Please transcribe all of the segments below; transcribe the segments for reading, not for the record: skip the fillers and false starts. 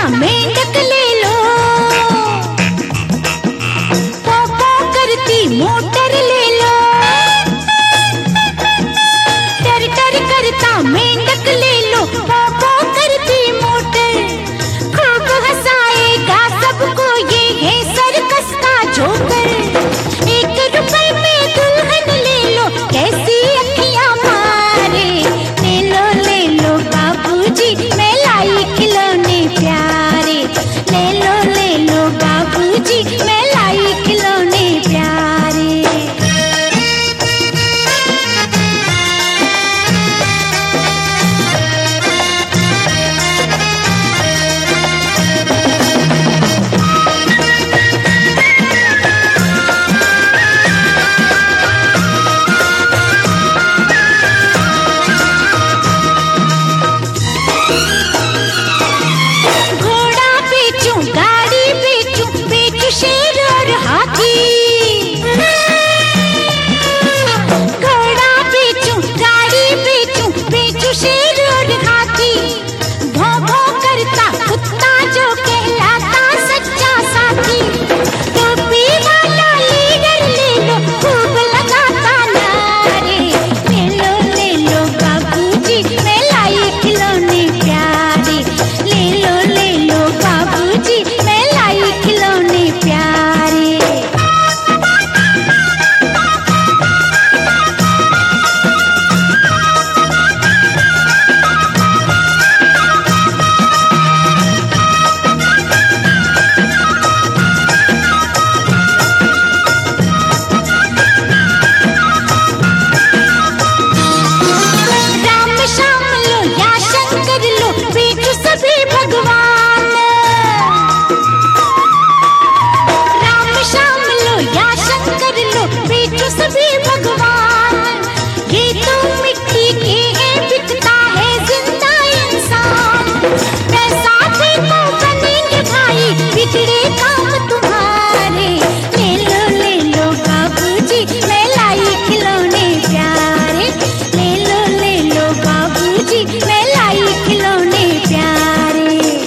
मेंढक ले लो, पो पो करती मोटर ले लो, टर टर करता मेंढक ले लो, पो पो करती मोटर। खूब हंसाएगा सबको ये है सर्कस का जोकर। 1 रुपए में दुल्हन ले लो, कैसी अखियां मारे। ले लो बाबूजी, मैं लाई खिलौने प्यारे। ले लो बाबूजी, मैं लाई खिलौने प्यारे। घोड़ा बेचूं, गाड़ी बेचूं, बेचूं शेर और हाथी। घोड़ा बेचूं, गाड़ी बेचूं, बेचूं शेर और हाथी। भौं भौं करता कुत्ता जो कहलाता सच्चा साथी। टोपी वाला लीडर ले लो, खूब लगाता नारे। ले लो बाबूजी, मैं लाई खिलौने प्यारे। ले लो बाबूजी, मैं लाई खिलौने प्यारे। राम श्याम लो या शंकर लो, बेचो सभी भगवान। राम श्याम लो या शंकर लो, बेचो सभी भगवान। ये तो मिट्टी के हैं, बिकता है जिंदा इंसान। पैसा देखो बनेंगे भाई, बिगड़े काम तुम्हारे। ले लो बाबूजी, मैं लाई खिलौने प्यारे। ले लो बाबूजी, मैं लाई खिलौने प्यारे।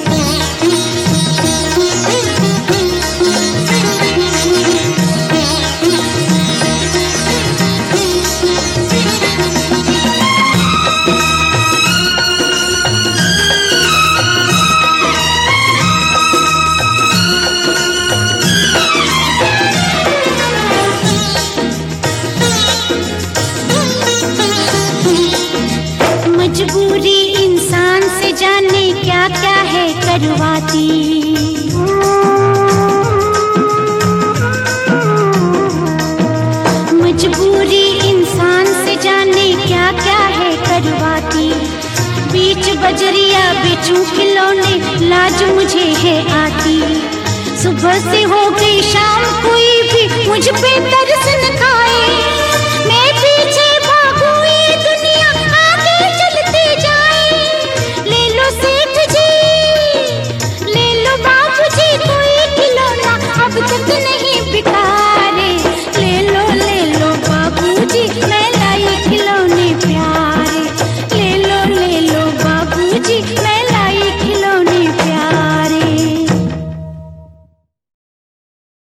मजबूरी इंसान से जाने क्या क्या है करवाती। मजबूरी इंसान से जाने क्या क्या है करवाती। बीच बजरिया बेचूं खिलौने, लाज मुझे है आती। सुबह से हो गई शाम, कोई भी मुझ पे तरस न खाए।